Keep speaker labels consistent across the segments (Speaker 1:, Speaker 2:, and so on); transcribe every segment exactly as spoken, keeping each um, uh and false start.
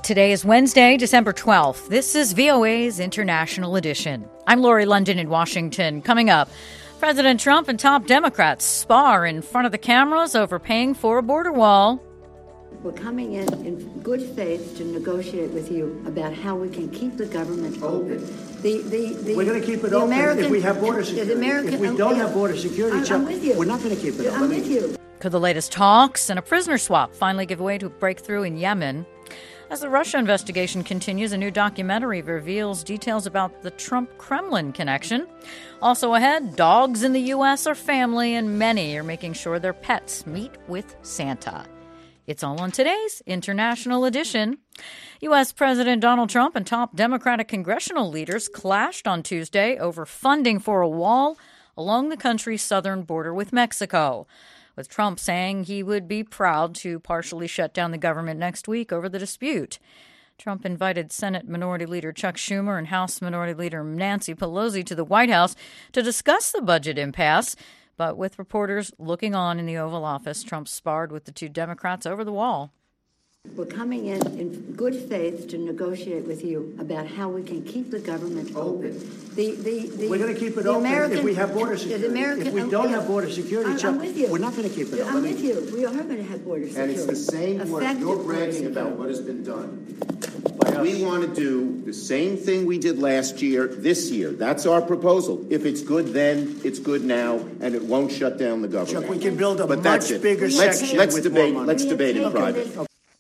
Speaker 1: Today is Wednesday, December twelfth. This is V O A's International Edition. I'm Lori London in Washington. Coming up, President Trump and top Democrats spar in front of the cameras over paying for a border wall.
Speaker 2: We're coming in in good faith to negotiate with you about how we can keep the government open. The, the, the,
Speaker 3: we're going to keep it open
Speaker 2: American,
Speaker 3: if we have border security.
Speaker 2: American,
Speaker 3: if we don't have border security,
Speaker 2: I'm,
Speaker 3: Chuck,
Speaker 2: I'm with you.
Speaker 3: We're not going to keep it
Speaker 2: I'm
Speaker 3: open.
Speaker 2: with you.
Speaker 1: Could the latest talks and a prisoner swap finally give way to a breakthrough in Yemen? As the Russia investigation continues, a new documentary reveals details about the Trump-Kremlin connection. Also ahead, dogs in the U S are family, and many are making sure their pets meet with Santa. It's all on today's International Edition. U S. President Donald Trump and top Democratic congressional leaders clashed on Tuesday over funding for a wall along the country's southern border with Mexico, with Trump saying he would be proud to partially shut down the government next week over the dispute. Trump invited Senate Minority Leader Chuck Schumer and House Minority Leader Nancy Pelosi to the White House to discuss the budget impasse. But with reporters looking on in the Oval Office, Trump sparred with the two Democrats over the wall.
Speaker 2: We're coming in in good faith to negotiate with you about how we can keep the government open. The, the, the,
Speaker 3: we're going to keep it
Speaker 2: open
Speaker 3: American, if we have border security.
Speaker 2: American,
Speaker 3: if we don't
Speaker 2: yeah,
Speaker 3: have border security,
Speaker 2: I'm,
Speaker 3: Chuck,
Speaker 2: I'm with you.
Speaker 3: we're not going to keep it
Speaker 2: I'm
Speaker 3: open.
Speaker 2: with you. We are going to have border security.
Speaker 4: And it's the same work.
Speaker 2: Effective
Speaker 4: You're bragging about what has been done. We want to do the same thing we did last year, this year. That's our proposal. If it's good then, it's good now, and it won't shut down the government.
Speaker 3: Chuck, we can build a
Speaker 4: but
Speaker 3: much
Speaker 4: that's it.
Speaker 3: bigger
Speaker 4: let's,
Speaker 3: section
Speaker 4: let's
Speaker 3: with
Speaker 4: debate.
Speaker 3: more money.
Speaker 4: Let's debate in private.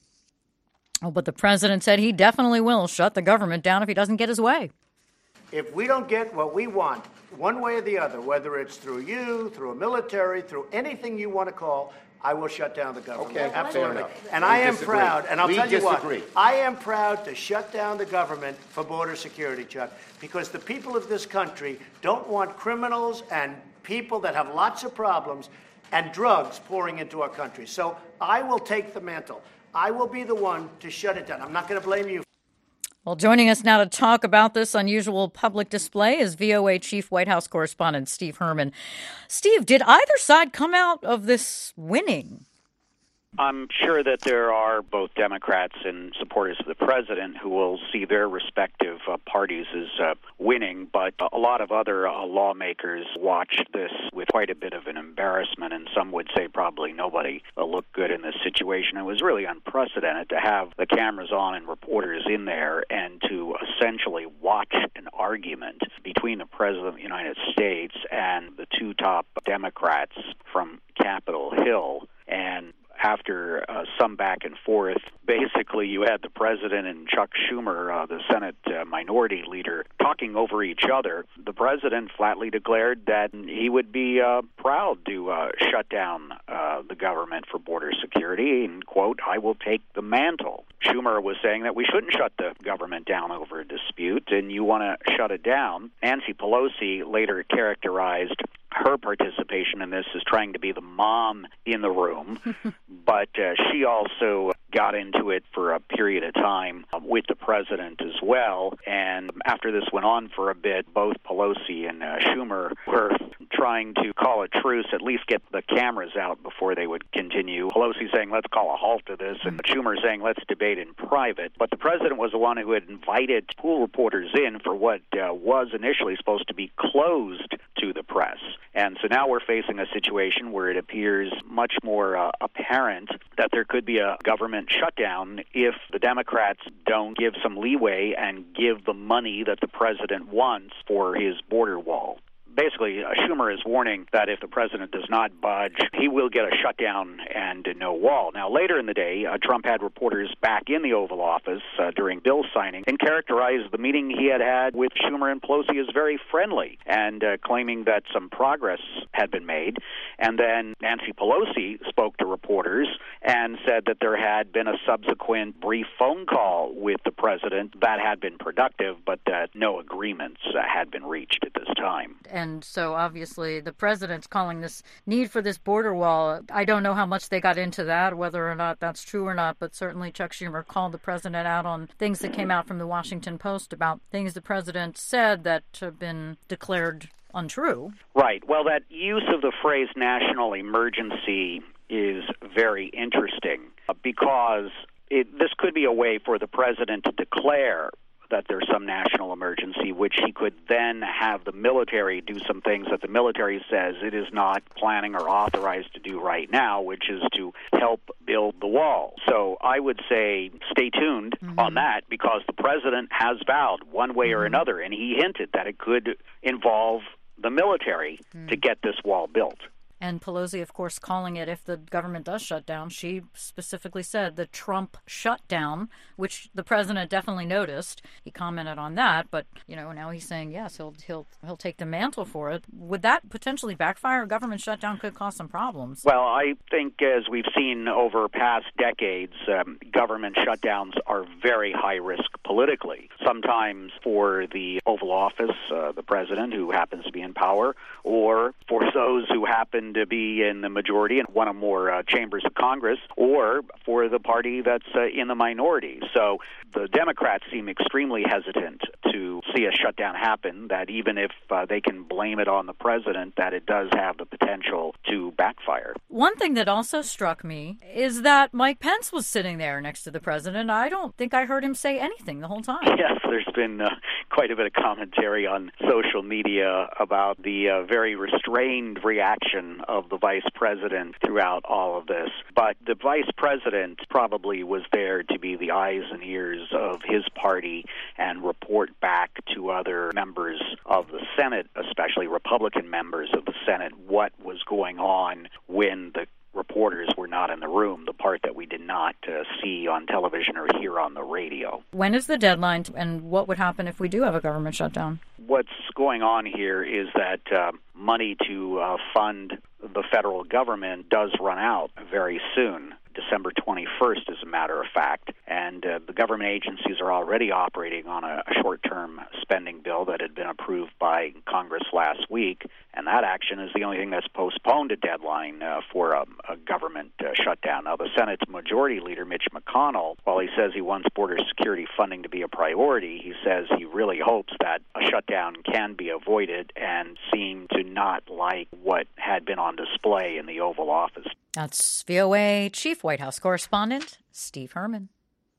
Speaker 1: Oh, but the president said he definitely will shut the government down if he doesn't get his way.
Speaker 5: If we don't get what we want, one way or the other, whether it's through you, through a military, through anything you want to call, I will shut down the government.
Speaker 4: Okay,
Speaker 5: absolutely. And
Speaker 4: we
Speaker 5: I am
Speaker 4: disagree.
Speaker 5: proud, and I'll
Speaker 4: we
Speaker 5: tell you
Speaker 4: disagree.
Speaker 5: what, I am proud to shut down the government for border security, Chuck, because the people of this country don't want criminals and people that have lots of problems and drugs pouring into our country. So I will take the mantle. I will be the one to shut it down. I'm not going to blame you.
Speaker 1: Well, joining us now to talk about this unusual public display is V O A Chief White House Correspondent Steve Herman. Steve, did either side come out of this winning?
Speaker 6: I'm sure that there are both Democrats and supporters of the president who will see their respective uh, parties as uh, winning, but a lot of other uh, lawmakers watched this with quite a bit of an embarrassment, and some would say probably nobody uh, looked good in this situation. It was really unprecedented to have the cameras on and reporters in there and to essentially watch an argument between the president of the United States and the two top Democrats from Capitol Hill. And after uh, some back and forth, basically you had the president and Chuck Schumer, uh, the Senate uh, minority leader, talking over each other. The president flatly declared that he would be uh, proud to uh, shut down uh, the government for border security, and, quote, I will take the mantle. Schumer was saying that we shouldn't shut the government down over a dispute, and you want to shut it down. Nancy Pelosi later characterized her participation in this as trying to be the mom in the room, but uh, she also got into it for a period of time um, with the president as well. And after this went on for a bit, both Pelosi and uh, Schumer were trying to call a truce, at least get the cameras out before they would continue. Pelosi saying, let's call a halt to this, and Schumer saying, let's debate in private. But the president was the one who had invited pool reporters in for what uh, was initially supposed to be closed to the press. And so now we're facing a situation where it appears much more uh, apparent that there could be a government shutdown if the Democrats don't give some leeway and give the money that the president wants for his border wall. Basically, uh, Schumer is warning that if the president does not budge, he will get a shutdown and uh, no wall. Now, later in the day, uh, Trump had reporters back in the Oval Office uh, during bill signing and characterized the meeting he had had with Schumer and Pelosi as very friendly and uh, claiming that some progress had been made. And then Nancy Pelosi spoke to reporters and said that there had been a subsequent brief phone call with the president that had been productive, but that no agreements uh, had been reached at this time.
Speaker 1: And so obviously the president's calling this need for this border wall. I don't know how much they got into that, whether or not that's true or not, but certainly Chuck Schumer called the president out on things that came out from the Washington Post about things the president said that have been declared untrue.
Speaker 6: Right. Well, that use of the phrase national emergency is very interesting because it, this could be a way for the president to declare that there's some national emergency, which he could then have the military do some things that the military says it is not planning or authorized to do right now, which is to help build the wall. So I would say stay tuned mm-hmm. on that, because the president has vowed one way or another, and he hinted that it could involve the military mm. to get this wall built.
Speaker 1: And Pelosi, of course, calling it, if the government does shut down, she specifically said the Trump shutdown, which the president definitely noticed. He commented on that, but, you know, now he's saying, yes, he'll he'll he'll take the mantle for it. Would that potentially backfire? A government shutdown could cause some problems.
Speaker 6: Well, I think as we've seen over past decades, um, government shutdowns are very high risk politically. Sometimes for the Oval Office, uh, the president, who happens to be in power, or for those who happen to be in the majority in one or more uh, chambers of Congress, or for the party that's uh, in the minority. So the Democrats seem extremely hesitant to see a shutdown happen, that even if uh, they can blame it on the president, that it does have the potential to backfire.
Speaker 1: One thing that also struck me is that Mike Pence was sitting there next to the president. I don't think I heard him say anything the whole time.
Speaker 6: Yes, there's been uh, quite a bit of commentary on social media about the uh, very restrained reaction of the vice president throughout all of this. But the vice president probably was there to be the eyes and ears of his party and report back to other members of the Senate, especially Republican members of the Senate, what was going on when the reporters were not in the room, the part that we did not uh, see on television or hear on the radio.
Speaker 1: When is the deadline, and what would happen if we do have a government shutdown?
Speaker 6: What's going on here is that uh, money to uh, fund the federal government does run out very soon. December twenty-first, as a matter of fact, and uh, the government agencies are already operating on a, a short-term spending bill that had been approved by Congress last week, and that action is the only thing that's postponed a deadline uh, for a, a government uh, shutdown. Now, the Senate's Majority Leader, Mitch McConnell, while he says he wants border security funding to be a priority, he says he really hopes that a shutdown can be avoided, and seemed to not like what had been on display in the Oval Office.
Speaker 1: That's V O A Chief White House Correspondent Steve Herman.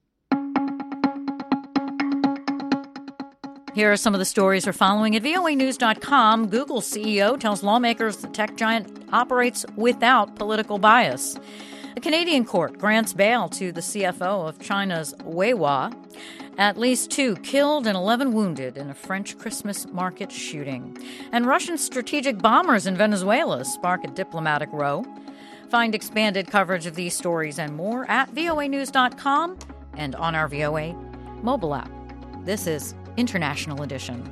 Speaker 1: Here are some of the stories we're following at V O A news dot com. Google C E O tells lawmakers the tech giant operates without political bias. A Canadian court grants bail to the C F O of China's Weiwa. At least two killed and eleven wounded in a French Christmas market shooting. And Russian strategic bombers in Venezuela spark a diplomatic row. Find expanded coverage of these stories and more at V O A news dot com and on our V O A mobile app. This is International Edition.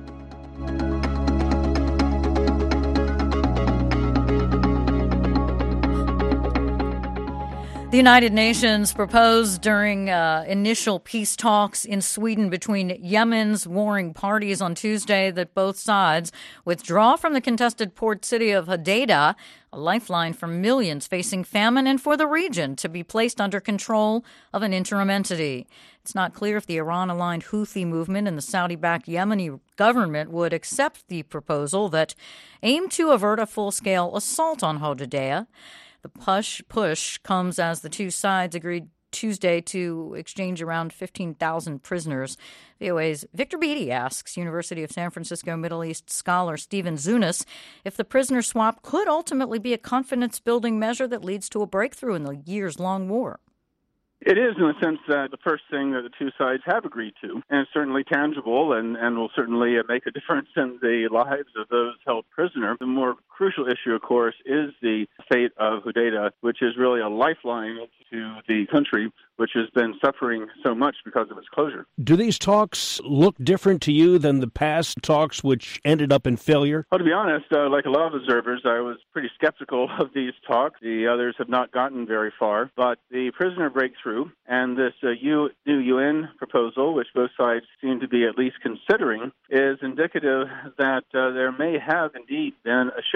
Speaker 1: The United Nations proposed during uh, initial peace talks in Sweden between Yemen's warring parties on Tuesday that both sides withdraw from the contested port city of Hodeidah, a lifeline for millions facing famine, and for the region to be placed under control of an interim entity. It's not clear if the Iran-aligned Houthi movement and the Saudi-backed Yemeni government would accept the proposal that aimed to avert a full-scale assault on Hodeidah. The push push comes as the two sides agreed Tuesday to exchange around fifteen thousand prisoners. V O A's Victor Beattie asks University of San Francisco Middle East scholar Stephen Zunis if the prisoner swap could ultimately be a confidence-building measure that leads to a breakthrough in the years-long war.
Speaker 7: It is, in the sense that the first thing that the two sides have agreed to, and it's certainly tangible and, and will certainly make a difference in the lives of those held prisoner. The more crucial issue, of course, is the fate of Hodeidah, which is really a lifeline to the country, which has been suffering so much because of its closure.
Speaker 8: Do these talks look different to you than the past talks which ended up in failure?
Speaker 7: Well, to be honest, uh, like a lot of observers, I was pretty skeptical of these talks. The others have not gotten very far. But the prisoner breakthrough and this uh, U- new U N proposal, which both sides seem to be at least considering, is indicative that uh, there may have indeed been a shift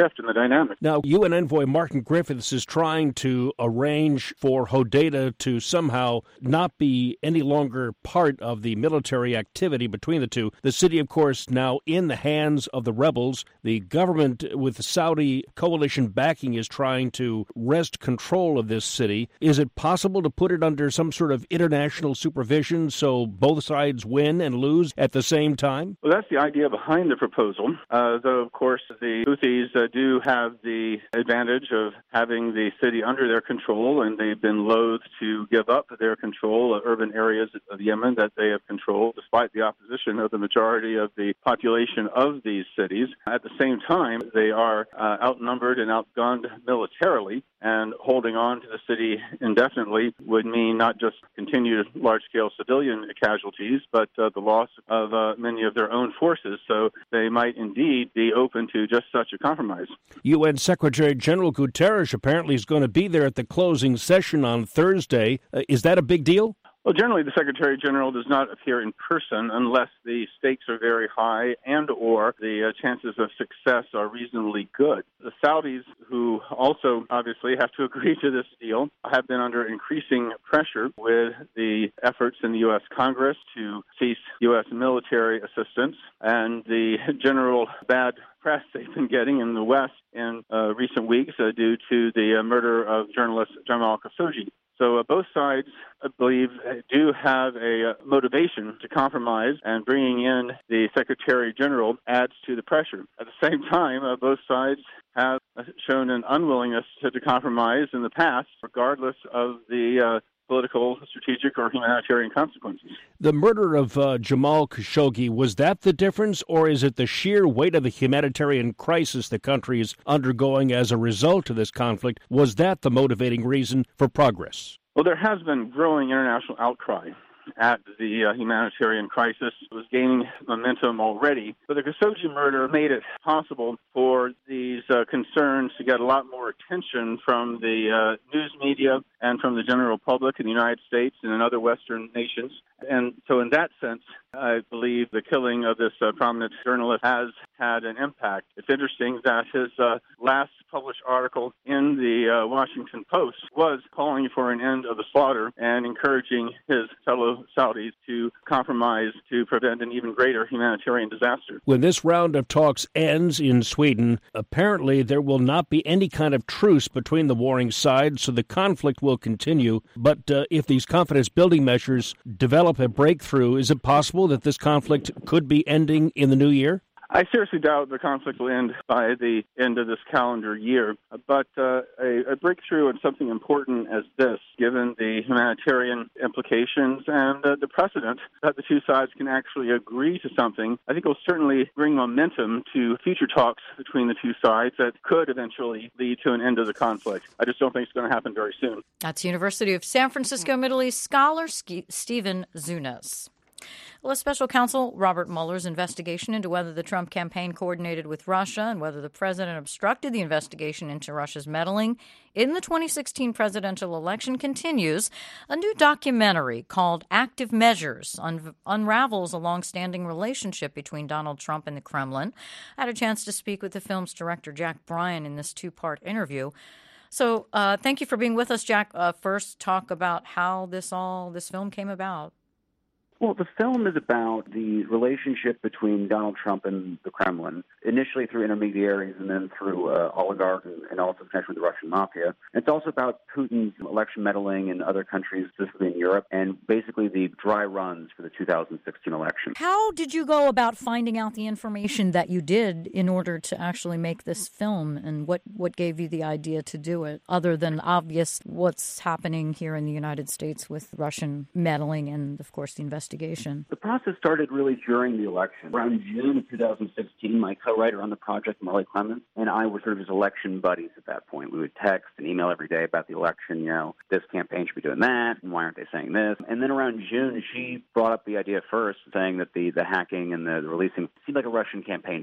Speaker 7: shift in the dynamic.
Speaker 8: Now, U N envoy Martin Griffiths is trying to arrange for Hodeidah to somehow not be any longer part of the military activity between the two. The city, of course, now in the hands of the rebels. The government with the Saudi coalition backing is trying to wrest control of this city. Is it possible to put it under some sort of international supervision so both sides win and lose at the same time?
Speaker 7: Well, that's the idea behind the proposal, uh, though, of course, the Houthis uh, do have the advantage of having the city under their control, and they've been loath to give up their control of urban areas of Yemen that they have controlled, despite the opposition of the majority of the population of these cities. At the same time, they are uh, outnumbered and outgunned militarily, and holding on to the city indefinitely would mean not just continued large-scale civilian casualties, but uh, the loss of uh, many of their own forces. So they might indeed be open to just such a compromise.
Speaker 8: U N Secretary General Guterres apparently is going to be there at the closing session on Thursday. Uh, is that a big deal?
Speaker 7: Well, generally, the Secretary General does not appear in person unless the stakes are very high and or the uh, chances of success are reasonably good. The Saudis, who also obviously have to agree to this deal, have been under increasing pressure with the efforts in the U S Congress to cease U S military assistance and the general bad press they've been getting in the West in uh, recent weeks uh, due to the uh, murder of journalist Jamal Khashoggi. So uh, both sides, I believe, do have a uh, motivation to compromise, and bringing in the Secretary General adds to the pressure. At the same time, uh, both sides have shown an unwillingness to, to compromise in the past, regardless of the uh, political, strategic, or humanitarian consequences.
Speaker 8: The murder of uh, Jamal Khashoggi, was that the difference, or is it the sheer weight of the humanitarian crisis the country is undergoing as a result of this conflict? Was that the motivating reason for progress?
Speaker 7: Well, there has been growing international outcry at the uh, humanitarian crisis. It was gaining momentum already, but the Khashoggi murder made it possible for these uh, concerns to get a lot more attention from the uh, news media and from the general public in the United States and in other Western nations. And so in that sense, I believe the killing of this uh, prominent journalist has had an impact. It's interesting that his uh, last published article in the uh, Washington Post was calling for an end of the slaughter and encouraging his fellow Saudis to compromise to prevent an even greater humanitarian disaster.
Speaker 8: When this round of talks ends in Sweden, apparently there will not be any kind of truce between the warring sides, so the conflict will continue. But uh, if these confidence-building measures develop a breakthrough, is it possible that this conflict could be ending in the new year?
Speaker 7: I seriously doubt the conflict will end by the end of this calendar year, but uh, a, a breakthrough in something important as this, given the humanitarian implications and uh, the precedent that the two sides can actually agree to something, I think will certainly bring momentum to future talks between the two sides that could eventually lead to an end of the conflict. I just don't think it's going to happen very soon.
Speaker 1: That's University of San Francisco Middle East scholar Ske- Stephen Zunas. Well, special counsel Robert Mueller's investigation into whether the Trump campaign coordinated with Russia and whether the president obstructed the investigation into Russia's meddling in the twenty sixteen presidential election continues. A new documentary called Active Measures un- unravels a long-standing relationship between Donald Trump and the Kremlin. I had a chance to speak with the film's director, Jack Bryan, in this two-part interview. So uh, thank you for being with us, Jack. Uh, first, talk about how this all this film came about.
Speaker 9: Well, the film is about the relationship between Donald Trump and the Kremlin, initially through intermediaries and then through uh, oligarchs and, and also connection with the Russian mafia. And it's also about Putin's election meddling in other countries, specifically in Europe, and basically the dry runs for the two thousand sixteen election.
Speaker 1: How did you go about finding out the information that you did in order to actually make this film, and what, what gave you the idea to do it, other than obvious what's happening here in the United States with Russian meddling and, of course, the investigation?
Speaker 9: The process started really during the election. Around June of two thousand sixteen, my co-writer on the project, Marley Clemens, and I were sort of his election buddies at that point. We would text and email every day about the election, you know, this campaign should be doing that, and why aren't they saying this? And then around June, she brought up the idea first, saying that the, the hacking and the, the releasing seemed like a Russian campaign to her.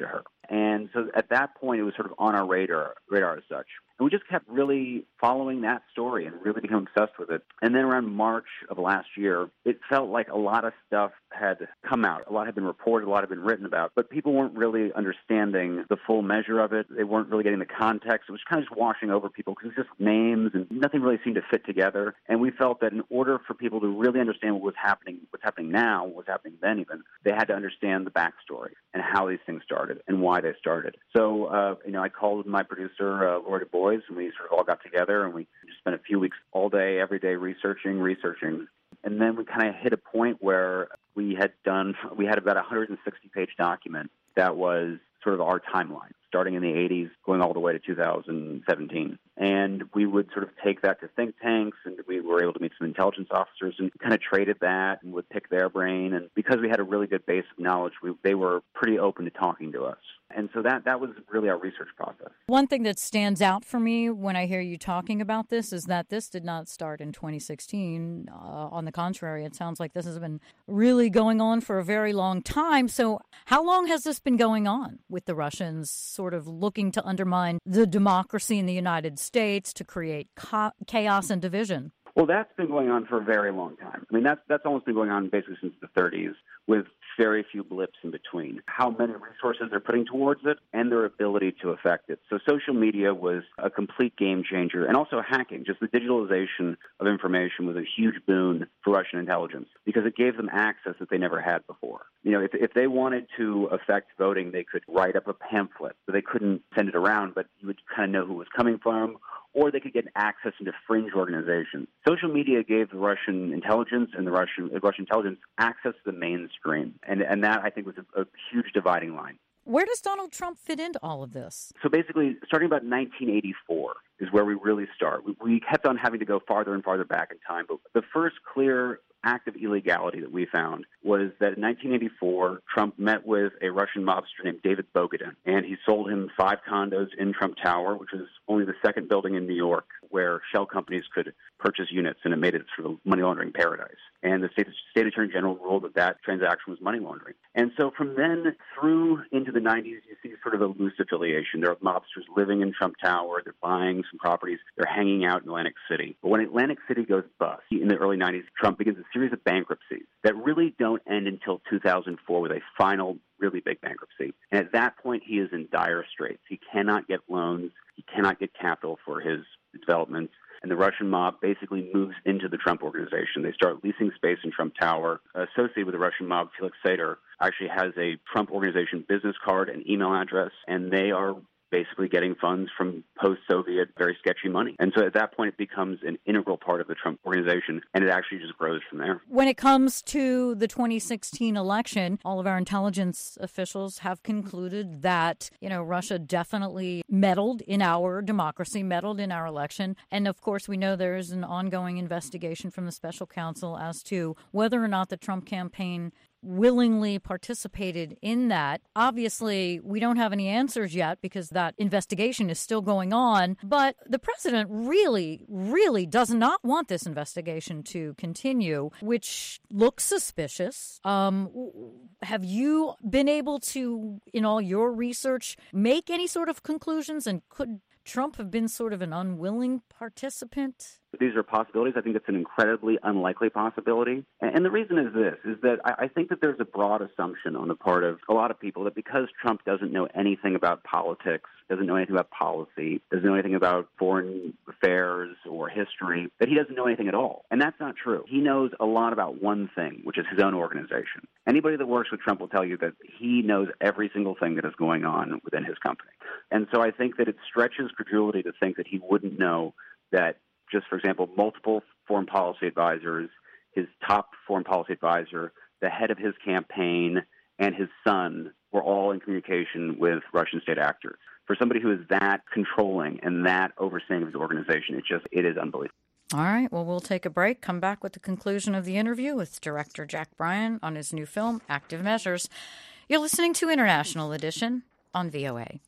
Speaker 9: And so at that point, it was sort of on our radar, radar as such. And we just kept really following that story and really became obsessed with it. And then around March of last year, it felt like a lot of stuff had come out. A lot had been reported, a lot had been written about, but people weren't really understanding the full measure of it. They weren't really getting the context. It was kind of just washing over people because it was just names and nothing really seemed to fit together. And we felt that in order for people to really understand what was happening, what's happening now, what was happening then even, they had to understand the backstory and how these things started and why they started. So, uh, you know, I called my producer, uh, Lori DuBois, and we sort of all got together and we just spent a few weeks all day, every day researching, researching. And then we kind of hit a point where we had done, we had about a one hundred sixty page document that was sort of our timeline, starting in the eighties, going all the way to two thousand seventeen. And we would sort of take that to think tanks, and we were able to meet some intelligence officers and kind of traded that and would pick their brain. And because we had a really good base of knowledge, we, they were pretty open to talking to us. And so that, that was really our research process.
Speaker 1: One thing that stands out for me when I hear you talking about this is that this did not start in twenty sixteen. Uh, on the contrary, it sounds like this has been really going on for a very long time. So how long has this been going on with the Russians sort of looking to undermine the democracy in the United States to create ca- chaos and division?
Speaker 9: Well, that's been going on for a very long time. I mean, that's that's almost been going on basically since the thirties, with very few blips in between. How many resources they're putting towards it and their ability to affect it. So social media was a complete game changer, and also hacking. Just the digitalization of information was a huge boon for Russian intelligence because it gave them access that they never had before. You know, if if they wanted to affect voting, they could write up a pamphlet. So they couldn't send it around, but you would kind of know who it was coming from, or they could get access into fringe organizations. Social media gave the Russian intelligence and the Russian the Russian intelligence access to the mainstream, and and that, I think, was a, a huge dividing line.
Speaker 1: Where does Donald Trump fit into all of this?
Speaker 9: So basically, starting about nineteen eighty-four is where we really start. We, we kept on having to go farther and farther back in time, but the first clear act of illegality that we found was that in nineteen eighty-four, Trump met with a Russian mobster named David Bogadin, and he sold him five condos in Trump Tower, which is only the second building in New York where shell companies could purchase units, and it made it sort of money laundering paradise. And the state, state attorney general ruled that that transaction was money laundering. And so from then through into the nineties, you see sort of a loose affiliation. There are mobsters living in Trump Tower. They're buying some properties. They're hanging out in Atlantic City. But when Atlantic City goes bust in the early nineties, Trump begins a series of bankruptcies that really don't end until two thousand four with a final really big bankruptcy. And at that point, he is in dire straits. He cannot get loans. He cannot get capital for his developments. And the Russian mob basically moves into the Trump organization. They start leasing space in Trump Tower. Associated with the Russian mob, Felix Sater actually has a Trump organization business card and email address, and they are basically getting funds from post-Soviet, very sketchy money. And so at that point, it becomes an integral part of the Trump organization, and it actually just grows from there.
Speaker 1: When it comes to the twenty sixteen election, all of our intelligence officials have concluded that, you know, Russia definitely meddled in our democracy, meddled in our election. And of course, we know there is an ongoing investigation from the special counsel as to whether or not the Trump campaign willingly participated in that. Obviously, we don't have any answers yet because that investigation is still going on. But the president really, really does not want this investigation to continue, which looks suspicious. Um, have you been able to, in all your research, make any sort of conclusions? And could Trump have been sort of an unwilling participant?
Speaker 9: These are possibilities. I think it's an incredibly unlikely possibility. And the reason is this, is that I think that there's a broad assumption on the part of a lot of people that because Trump doesn't know anything about politics, doesn't know anything about policy, doesn't know anything about foreign affairs or history, that he doesn't know anything at all. And that's not true. He knows a lot about one thing, which is his own organization. Anybody that works with Trump will tell you that he knows every single thing that is going on within his company. And so I think that it stretches credulity to think that he wouldn't know that, just for example, multiple foreign policy advisors, his top foreign policy advisor, the head of his campaign, and his son were all in communication with Russian state actors. For somebody who is that controlling and that overseeing of his organization, it just, it is unbelievable.
Speaker 1: All right, well, we'll take a break, come back with the conclusion of the interview with director Jack Bryan on his new film, Active Measures. You're listening to International Edition on V O A.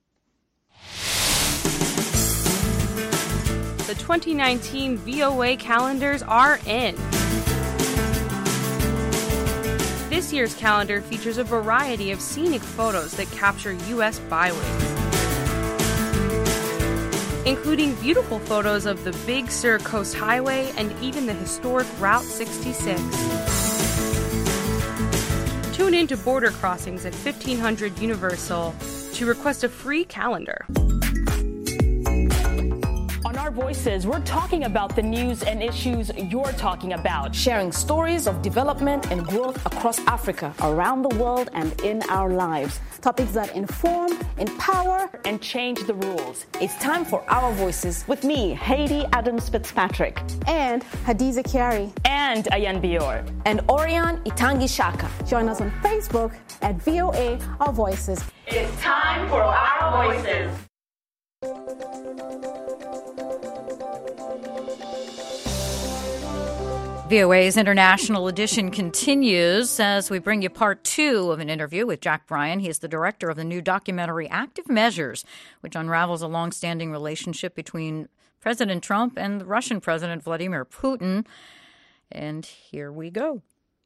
Speaker 10: The twenty nineteen V O A calendars are in. This year's calendar features a variety of scenic photos that capture U S byways, including beautiful photos of the Big Sur Coast Highway and even the historic Route sixty-six. Tune in to Border Crossings at fifteen hundred Universal to request a free calendar.
Speaker 11: On Our Voices, we're talking about the news and issues you're talking about, sharing stories of development and growth across Africa, around the world, and in our lives. Topics that inform, empower, and change the rules. It's time for Our Voices with me, Haiti Adams Fitzpatrick,
Speaker 12: and Hadiza Kiari,
Speaker 11: and Ayan Bior,
Speaker 12: and Orion Itangi Shaka. Join us on Facebook at V O A Our Voices.
Speaker 11: It's time for Our Voices.
Speaker 1: V O A's International Edition continues as we bring you part two of an interview with Jack Bryan. He is the director of the new documentary Active Measures, which unravels a long-standing relationship between President Trump and the Russian President Vladimir Putin. And here we go.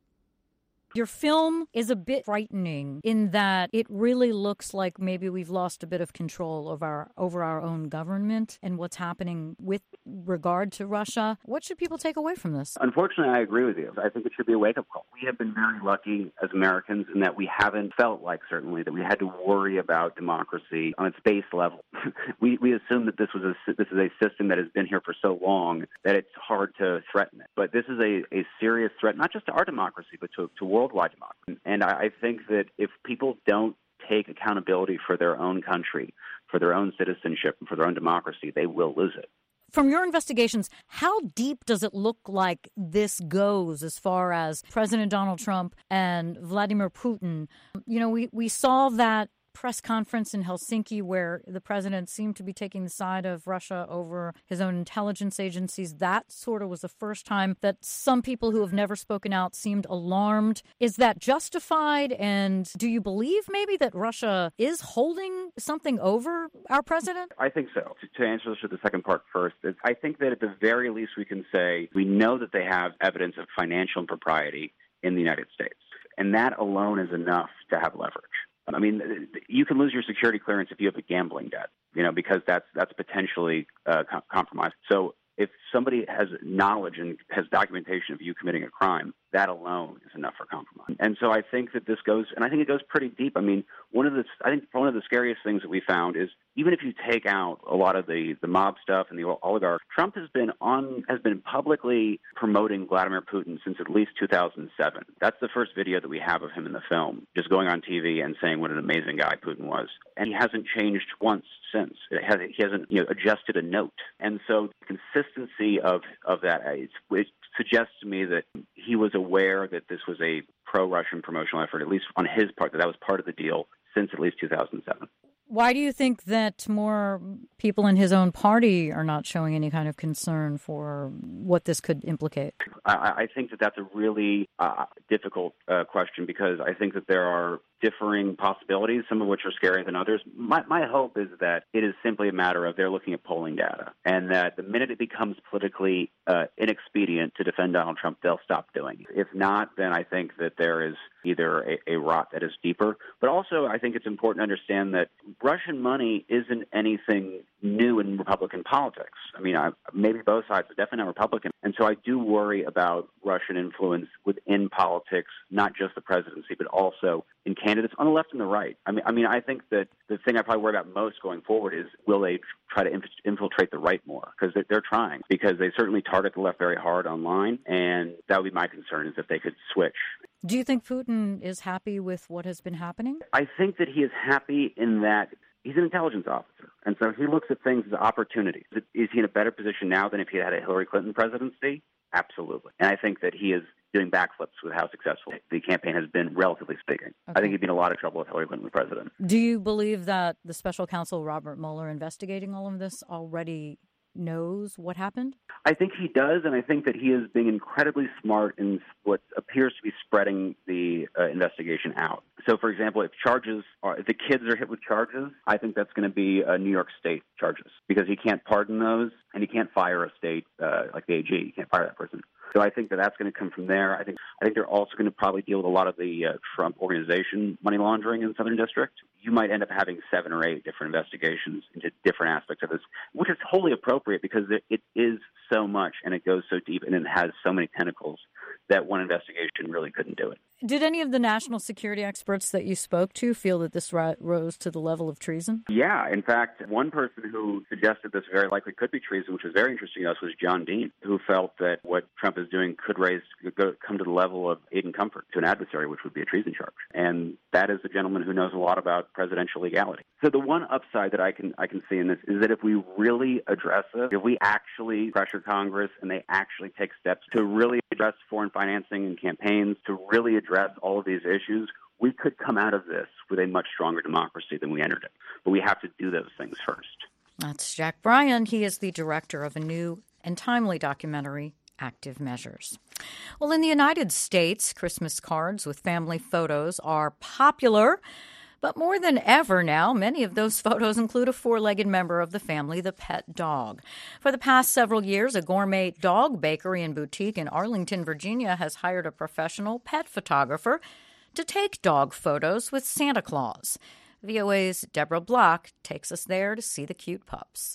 Speaker 1: Your film is a bit frightening in that it really looks like maybe we've lost a bit of control of our, over our own government and what's happening with regard to Russia. What should people take away from this?
Speaker 9: Unfortunately, I agree with you. I think it should be a wake-up call. We have been very lucky as Americans in that we haven't felt like, certainly, that we had to worry about democracy on its base level. we we assume that this was a, this is a system that has been here for so long that it's hard to threaten it. But this is a, a serious threat, not just to our democracy, but to, to worldwide democracy. And I, I think that if people don't take accountability for their own country, for their own citizenship, and for their own democracy, they will lose it.
Speaker 1: From your investigations, how deep does it look like this goes as far as President Donald Trump and Vladimir Putin? You know, we, we saw that press conference in Helsinki where the president seemed to be taking the side of Russia over his own intelligence agencies. That sort of was the first time that some people who have never spoken out seemed alarmed. Is that justified? And do you believe maybe that Russia is holding something over our president?
Speaker 9: I think so. To answer the second part first, is I think that at the very least we can say we know that they have evidence of financial impropriety in the United States. And that alone is enough to have leverage. I mean, you can lose your security clearance if you have a gambling debt, you know, because that's that's potentially uh, com- compromised. So if somebody has knowledge and has documentation of you committing a crime, that alone is enough for compromise. And so I think that this goes, and I think it goes pretty deep. I mean, one of the, I think one of the scariest things that we found is even if you take out a lot of the, the mob stuff and the oligarchs, Trump has been on, has been publicly promoting Vladimir Putin since at least two thousand seven. That's the first video that we have of him in the film, just going on T V and saying what an amazing guy Putin was. And he hasn't changed once since. It has, he hasn't, you know, adjusted a note. And so the consistency of, of that, it, it suggests to me that he was aware that this was a pro-Russian promotional effort, at least on his part, that that was part of the deal since at least two thousand seven.
Speaker 1: Why do you think that more people in his own party are not showing any kind of concern for what this could implicate?
Speaker 9: I, I think that that's a really uh, difficult uh, question because I think that there are differing possibilities, some of which are scarier than others. My, my hope is that it is simply a matter of they're looking at polling data and that the minute it becomes politically uh, inexpedient to defend Donald Trump, they'll stop doing it. If not, then I think that there is either a, a rot that is deeper. But also I think it's important to understand that Russian money isn't anything new in Republican politics. I mean, I, maybe both sides, but definitely not Republican. And so I do worry about Russian influence within politics, not just the presidency, but also in candidates on the left and the right. I mean, I mean, I think that the thing I probably worry about most going forward is will they try to inf- infiltrate the right more? Because they're, they're trying, because they certainly target the left very hard online, and that would be my concern is if they could switch.
Speaker 1: Do you think Putin is happy with what has been happening?
Speaker 9: I think that he is happy in that he's an intelligence officer, and so he looks at things as opportunities. Is he in a better position now than if he had a Hillary Clinton presidency? Absolutely. And I think that he is doing backflips with how successful the campaign has been, relatively speaking. Okay. I think he'd be in a lot of trouble if Hillary Clinton was president.
Speaker 1: Do you believe that the special counsel Robert Mueller investigating all of this already knows what happened?
Speaker 9: I think he does, and I think that he is being incredibly smart in what appears to be spreading the uh, investigation out. So, for example, if charges are, if the kids are hit with charges, I think that's going to be uh, New York State charges because he can't pardon those, and he can't fire a state uh, like the A G. He can't fire that person. So I think that that's going to come from there. I think I think they're also going to probably deal with a lot of the uh, Trump organization money laundering in the Southern District. You might end up having seven or eight different investigations into different aspects of this, which is wholly appropriate because it, it is so much and it goes so deep and it has so many tentacles that one investigation really couldn't do it.
Speaker 1: Did any of the national security experts that you spoke to feel that this ri- rose to the level of treason?
Speaker 9: Yeah. In fact, one person who suggested this very likely could be treason, which was very interesting to us, was John Dean, who felt that what Trump is doing could raise, could go, come to the level of aid and comfort to an adversary, which would be a treason charge. And that is a gentleman who knows a lot about presidential legality. So the one upside that I can I can see in this is that if we really address it, if we actually pressure Congress and they actually take steps to really address foreign financing and campaigns, to really address all of these issues, we could come out of this with a much stronger democracy than we entered it. But we have to do those things first.
Speaker 1: That's Jack Bryan. He is the director of a new and timely documentary, Active Measures. Well, in the United States, Christmas cards with family photos are popular. But more than ever now, many of those photos include a four-legged member of the family, the pet dog. For the past several years, a gourmet dog bakery and boutique in Arlington, Virginia, has hired a professional pet photographer to take dog photos with Santa Claus. V O A's Deborah Block takes us there to see the cute pups.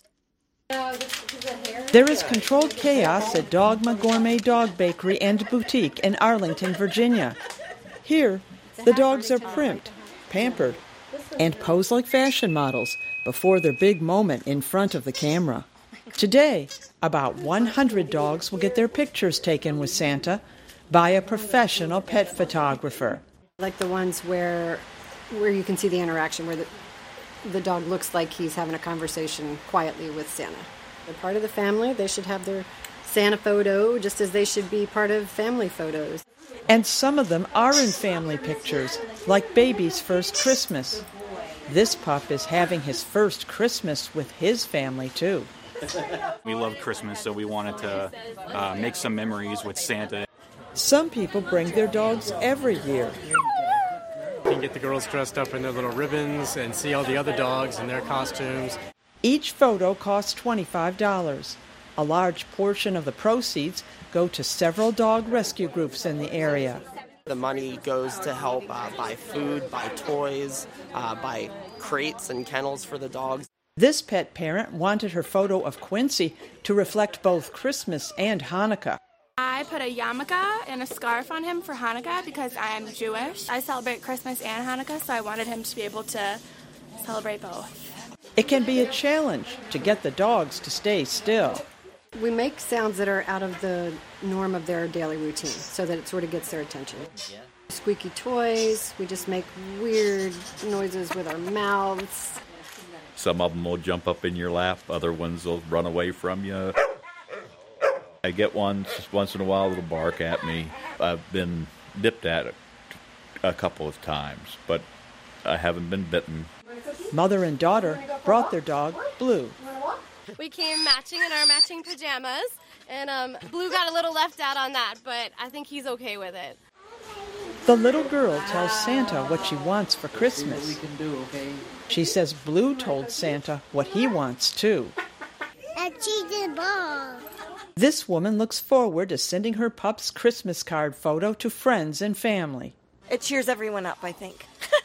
Speaker 13: There is controlled chaos at Dogma Gourmet Dog Bakery and Boutique in Arlington, Virginia. Here, the dogs are primped, pampered, and pose like fashion models before their big moment in front of the camera. Today, about one hundred dogs will get their pictures taken with Santa by a professional pet photographer.
Speaker 14: Like the ones where where you can see the interaction, where the, the dog looks like he's having a conversation quietly with Santa. They're part of the family. They should have their Santa photo just as they should be part of family photos.
Speaker 13: And some of them are in family pictures, like baby's first Christmas. This pup is having his first Christmas with his family, too.
Speaker 15: We love Christmas, so we wanted to uh, make some memories with Santa.
Speaker 13: Some people bring their dogs every year.
Speaker 16: You can get the girls dressed up in their little ribbons and see all the other dogs in their costumes.
Speaker 13: Each photo costs twenty-five dollars. A large portion of the proceeds go to several dog rescue groups in the area.
Speaker 17: The money goes to help uh, buy food, buy toys, uh, buy crates and kennels for the dogs.
Speaker 13: This pet parent wanted her photo of Quincy to reflect both Christmas and Hanukkah.
Speaker 18: I put a yarmulke and a scarf on him for Hanukkah because I'm Jewish. I celebrate Christmas and Hanukkah, so I wanted him to be able to celebrate both.
Speaker 13: It can be a challenge to get the dogs to stay still.
Speaker 14: We make sounds that are out of the norm of their daily routine so that it sort of gets their attention. Yeah. Squeaky toys, we just make weird noises with our mouths.
Speaker 19: Some of them will jump up in your lap, other ones will run away from you. I get one once in a while that'll bark at me. I've been nipped at a, a couple of times, but I haven't been bitten.
Speaker 13: Mother and daughter brought their dog, Blue.
Speaker 20: We came matching in our matching pajamas, and um, Blue got a little left out on that, but I think he's okay with it.
Speaker 13: The little girl tells Santa what she wants for Christmas. She says Blue told Santa what he wants, too.
Speaker 20: A cheesy ball.
Speaker 13: This woman looks forward to sending her pup's Christmas card photo to friends and family.
Speaker 21: It cheers everyone up, I think.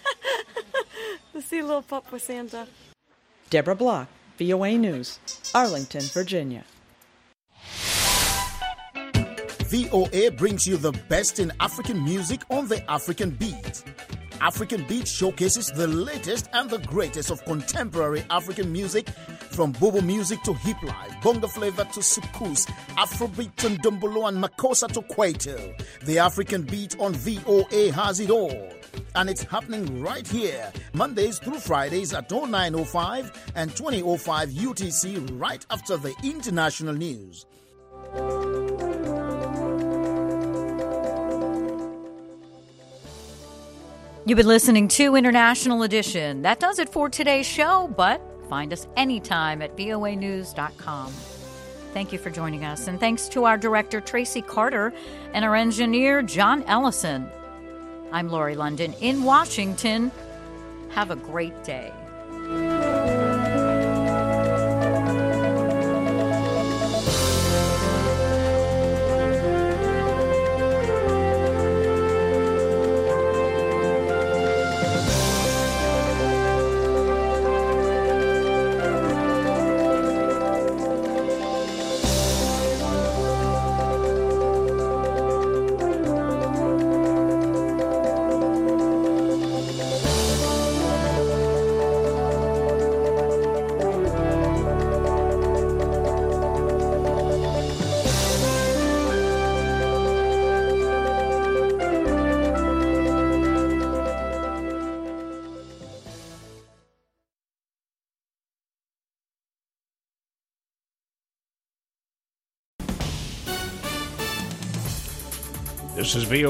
Speaker 21: To see a little pup with Santa.
Speaker 13: Deborah Block, V O A News, Arlington, Virginia.
Speaker 22: V O A brings you the best in African music on the African Beat. African Beat showcases the latest and the greatest of contemporary African music, from Bobo music to hip life, bongo flavor to soukous, Afrobeat to Ndombolo and Makossa to Kwaito. The African Beat on V O A has it all. And it's happening right here, Mondays through Fridays at oh nine oh five and twenty oh five U T C, right after the international news.
Speaker 1: You've been listening to International Edition. That does it for today's show, but find us anytime at V O A news dot com. Thank you for joining us, and thanks to our director, Tracy Carter, and our engineer, John Ellison. I'm Lori London in Washington. Have a great day.
Speaker 8: This is V O A.